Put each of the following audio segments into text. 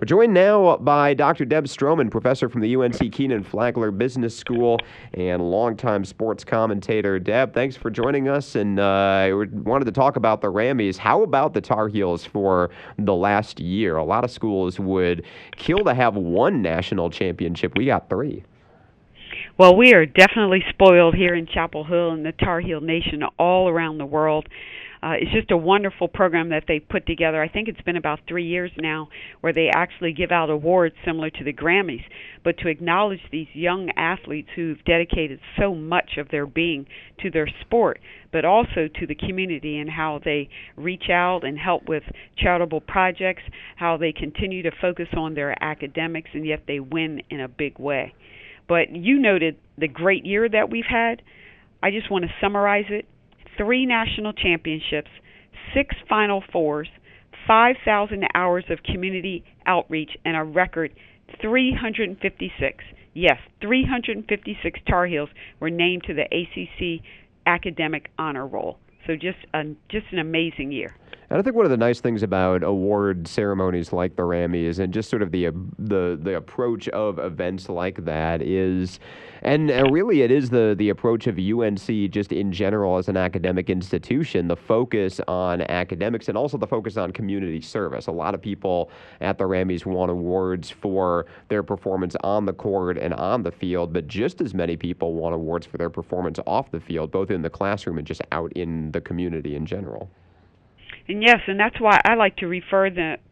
We're joined now by Dr. Deb Stroman, professor from the UNC Kenan Flagler Business School and longtime sports commentator. Deb, thanks for joining us. And I wanted to talk about the Rammies. How about the Tar Heels for the last year? A lot of schools would kill to have one national championship. We got three. Well, we are definitely spoiled here in Chapel Hill and the Tar Heel Nation all around the world. It's just a wonderful program that they put together. I think it's been about 3 years now where they actually give out awards similar to the Grammys, but to acknowledge these young athletes who've dedicated so much of their being to their sport, but also to the community and how they reach out and help with charitable projects, how they continue to focus on their academics, and yet they win in a big way. But you noted the great year that we've had. I just want to summarize it. 3 national championships, 6 Final Fours, 5,000 hours of community outreach, and a record 356. Yes, 356 Tar Heels were named to the ACC Academic Honor Roll. So just an amazing year. And I think one of the nice things about award ceremonies like the Rammies and just sort of the approach of events like that is, and really it is the approach of UNC just in general as an academic institution, the focus on academics and also the focus on community service. A lot of people at the Rammies won awards for their performance on the court and on the field, but just as many people won awards for their performance off the field, both in the classroom and just out in the community in general. And yes, and that's why I like to refer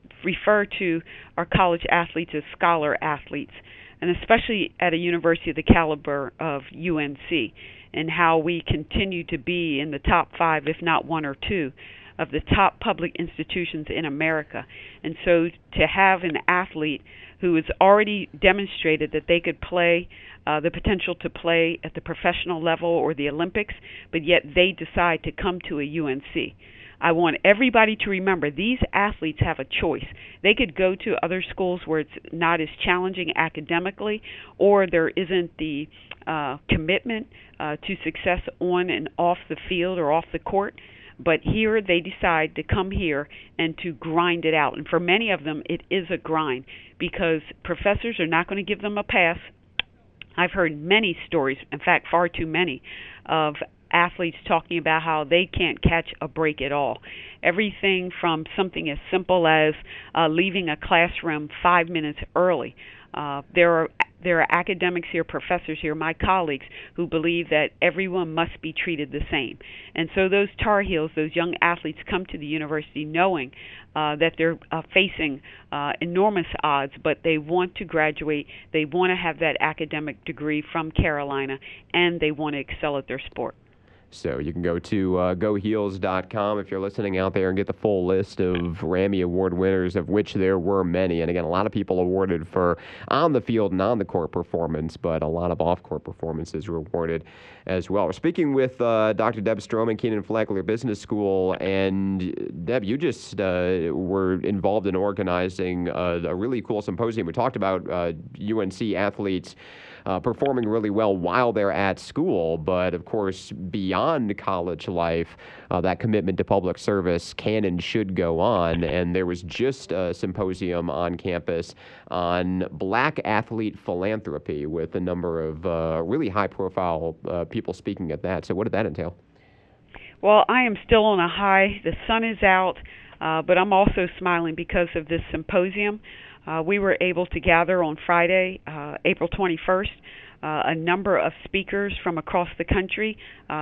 to our college athletes as scholar athletes, and especially at a university of the caliber of UNC, and how we continue to be in the top 5, if not 1 or 2, of the top public institutions in America. And so to have an athlete who has already demonstrated that they could play, the potential to play at the professional level or the Olympics, but yet they decide to come to a UNC. I want everybody to remember these athletes have a choice. They could go to other schools where it's not as challenging academically, or there isn't the commitment to success on and off the field or off the court. But here they decide to come here and to grind it out. And for many of them, it is a grind because professors are not going to give them a pass. I've heard many stories, in fact, far too many, of athletes talking about how they can't catch a break at all. Everything from something as simple as leaving a classroom 5 minutes early. There are academics here, professors here, my colleagues, who believe that everyone must be treated the same. And so those Tar Heels, those young athletes, come to the university knowing that they're facing enormous odds, but they want to graduate, they want to have that academic degree from Carolina, and they want to excel at their sport. So you can go to goheels.com if you're listening out there and get the full list of Rammy Award winners, of which there were many. And again, a lot of people awarded for on-the-field and on-the-court performance, but a lot of off-court performances were awarded as well. We're speaking with Dr. Deb Stroman, Kenan Flagler Business School. And Deb, you just were involved in organizing a really cool symposium. We talked about UNC athletes performing really well while they're at school, but of course, beyond college life, that commitment to public service can and should go on. And there was just a symposium on campus on Black athlete philanthropy with a number of really high-profile people speaking at that. So what did that entail? Well, I am still on a high. The sun is out, but I'm also smiling because of this symposium. We were able to gather on Friday, April 21st, a number of speakers from across the country.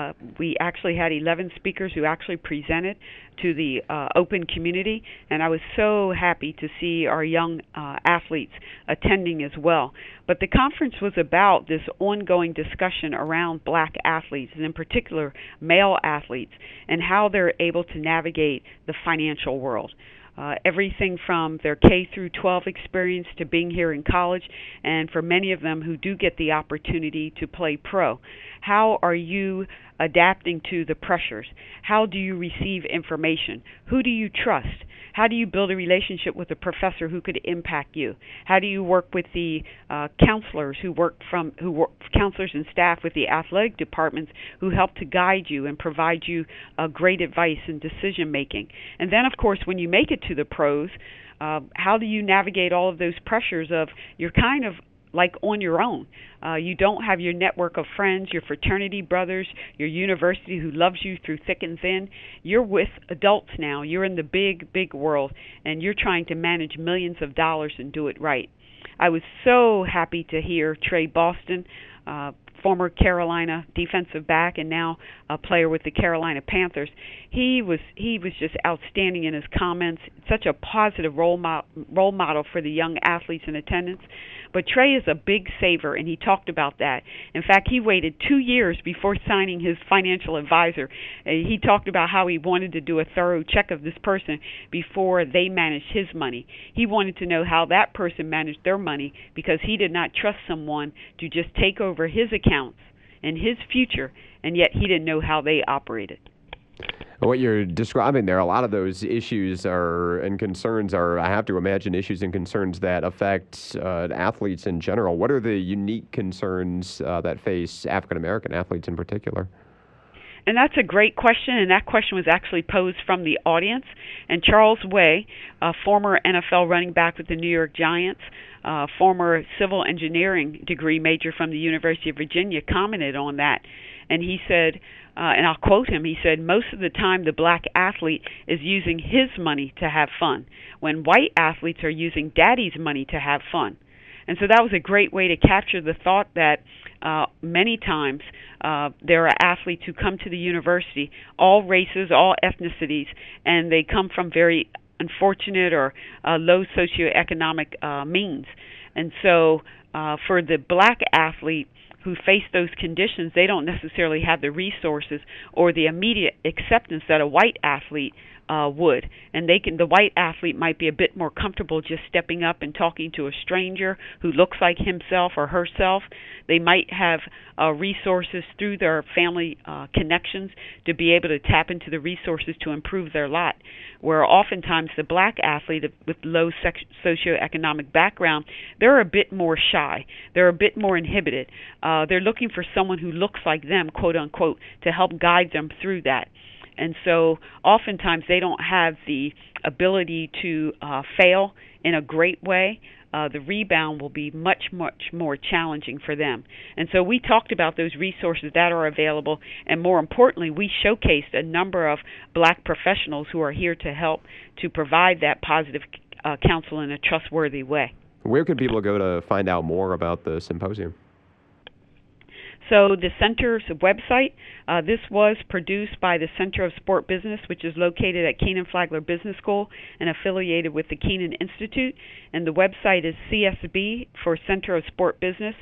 We actually had 11 speakers who actually presented to the open community, and I was so happy to see our young athletes attending as well. But the conference was about this ongoing discussion around Black athletes, and in particular male athletes, and how they're able to navigate the financial world. Everything from their K through 12 experience to being here in college, and for many of them who do get the opportunity to play pro. How are you adapting to the pressures? How do you receive information? Who do you trust? How do you build a relationship with a professor who could impact you? How do you work with the counselors counselors and staff with the athletic departments who help to guide you and provide you great advice and decision making? And then, of course, when you make it to the pros, how do you navigate all of those pressures of you're kind of like on your own. You don't have your network of friends, your fraternity brothers, your university who loves you through thick and thin. You're with adults now. You're in the big, big world, and you're trying to manage millions of dollars and do it right. I was so happy to hear Trey Boston, former Carolina defensive back and now a player with the Carolina Panthers. He was just outstanding in his comments. Such a positive role model for the young athletes in attendance. But Trey is a big saver, and he talked about that. In fact, he waited 2 years before signing his financial advisor. He talked about how he wanted to do a thorough check of this person before they managed his money. He wanted to know how that person managed their money because he did not trust someone to just take over his accounts and his future, and yet he didn't know how they operated. What you're describing there, a lot of those issues and concerns are, I have to imagine, issues and concerns that affect athletes in general. What are the unique concerns that face African American athletes in particular? And that's a great question, and that question was actually posed from the audience. And Charles Way, a former NFL running back with the New York Giants, former civil engineering degree major from the University of Virginia, commented on that. And he said, and I'll quote him, he said, most of the time the black athlete is using his money to have fun, when white athletes are using daddy's money to have fun. And so that was a great way to capture the thought that many times there are athletes who come to the university, all races, all ethnicities, and they come from very unfortunate or low socioeconomic means. And so for the black athlete who face those conditions, they don't necessarily have the resources or the immediate acceptance that a white athlete would. And the white athlete might be a bit more comfortable just stepping up and talking to a stranger who looks like himself or herself. They might have resources through their family connections to be able to tap into the resources to improve their lot. Where oftentimes the black athlete with low socioeconomic background, they're a bit more shy. They're a bit more inhibited. They're looking for someone who looks like them, quote unquote, to help guide them through that. And so oftentimes they don't have the ability to fail in a great way. The rebound will be much, much more challenging for them. And so we talked about those resources that are available, and more importantly, we showcased a number of black professionals who are here to help to provide that positive counsel in a trustworthy way. Where could people go to find out more about the symposium? So the center's website, this was produced by the Center of Sport Business, which is located at Kenan Flagler Business School and affiliated with the Kenan Institute. And the website is CSB for Center of Sport Business,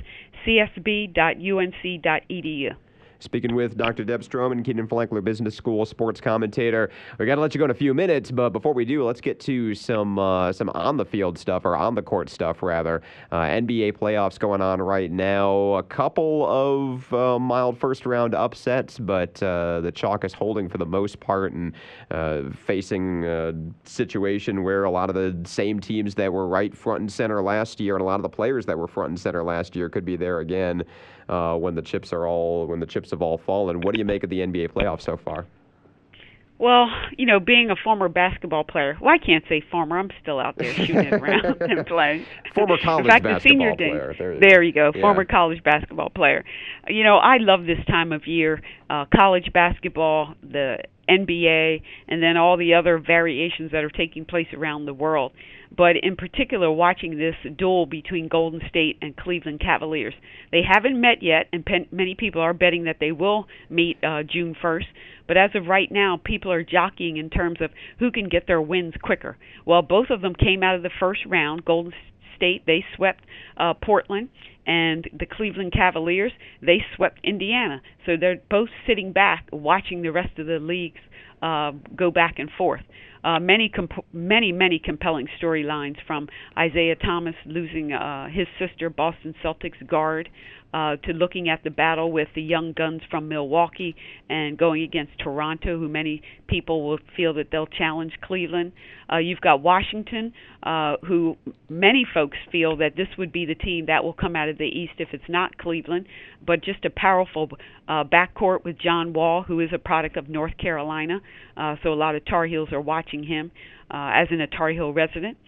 csb.unc.edu. Speaking with Dr. Deb Stroman, Kenan Flagler Business School sports commentator. We got to let you go in a few minutes, but before we do, let's get to some on the field stuff, or on the court stuff rather. NBA playoffs going on right now. A couple of mild first round upsets, but the chalk is holding for the most part and facing a situation where a lot of the same teams that were right front and center last year, and a lot of the players that were front and center last year could be there again. When the chips have all fallen. What do you make of the NBA playoffs so far? Well, being a former basketball player, I can't say former. I'm still out there shooting it around and playing. Former college basketball player. There you go. Yeah. Former college basketball player. I love this time of year. College basketball, the NBA, and then all the other variations that are taking place around the world. But in particular, watching this duel between Golden State and Cleveland Cavaliers. They haven't met yet, and many people are betting that they will meet June 1st. But as of right now, people are jockeying in terms of who can get their wins quicker. Well, both of them came out of the first round. Golden State, they swept Portland, and the Cleveland Cavaliers, they swept Indiana. So they're both sitting back watching the rest of the leagues go back and forth. Many compelling storylines, from Isaiah Thomas losing his sister, Boston Celtics guard, to looking at the battle with the young guns from Milwaukee and going against Toronto, who many people will feel that they'll challenge Cleveland. You've got Washington, who many folks feel that this would be the team that will come out of the East if it's not Cleveland, but just a powerful backcourt with John Wall, who is a product of North Carolina, so a lot of Tar Heels are watching him as a Tar Heel resident.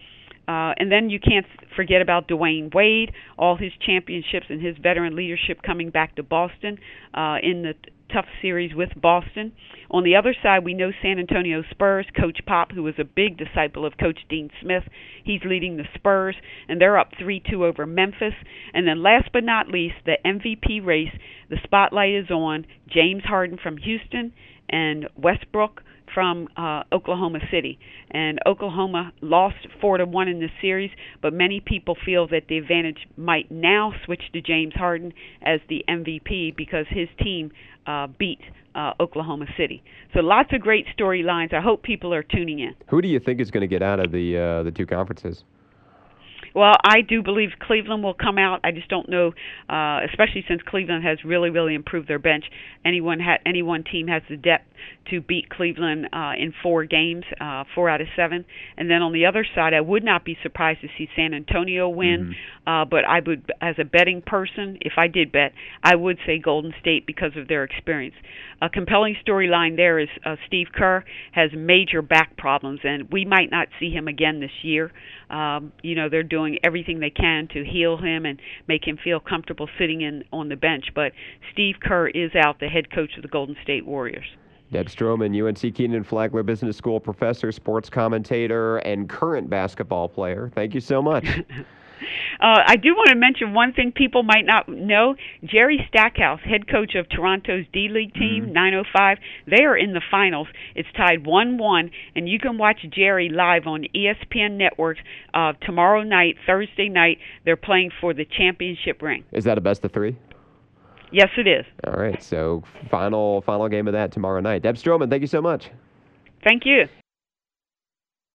And then you can't forget about Dwayne Wade, all his championships and his veteran leadership coming back to Boston in the tough series with Boston. On the other side, we know San Antonio Spurs, Coach Pop, who was a big disciple of Coach Dean Smith. He's leading the Spurs, and they're up 3-2 over Memphis. And then last but not least, the MVP race. The spotlight is on James Harden from Houston and Westbrook from Oklahoma City. And Oklahoma lost 4-1 in this series, but many people feel that the advantage might now switch to James Harden as the MVP because his team beat Oklahoma City. So lots of great storylines. I hope people are tuning in. Who do you think is going to get out of the two conferences? Well, I do believe Cleveland will come out. I just don't know, especially since Cleveland has really, really improved their bench. Any one team has the depth to beat Cleveland in 4 games, 4 out of 7. And then on the other side, I would not be surprised to see San Antonio win. But I would, as a betting person, if I did bet, I would say Golden State because of their experience. A compelling storyline there is Steve Kerr has major back problems, and we might not see him again this year. They're doing everything they can to heal him and make him feel comfortable sitting on the bench. But Steve Kerr is out, the head coach of the Golden State Warriors. Deb Stroman, UNC Kenan-Flagler Business School professor, sports commentator, and current basketball player. Thank you so much. I do want to mention one thing people might not know. Jerry Stackhouse, head coach of Toronto's D-League team, 905, they are in the finals. It's tied 1-1, and you can watch Jerry live on ESPN Network tomorrow night, Thursday night. They're playing for the championship ring. Is that a best of 3? Yes, it is. All right, so final game of that tomorrow night. Deb Stroman, thank you so much. Thank you.